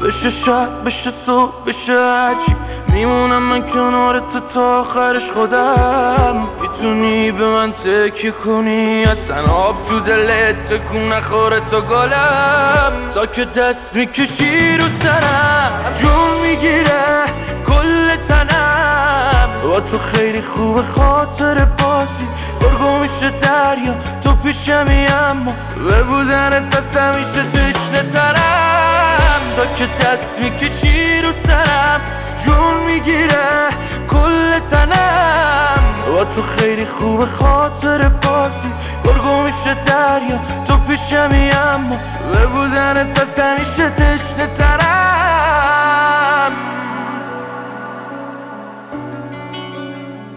بشه شب بشه صبح بشه هرچی میمونم من کنار تو تا آخرش خودم. میتونی به من تکیه کنی اصلا آب تو دلت تکون نخوره تا گلم. تا که دست میکشی رو سرم جون میگیره کل تنم. با تو خیلی خوبه خاطر بازی گرگو میشه دریا تو پیشمی اما به بودنت بس همیشه تشنه ترم. تا که دست میکشی رو سرم جون میگیره کل تنم. با تو خیلی خوبه خاطر بازی گرگو میشه دریا تو پیشمی اما به بودنت بس همیشه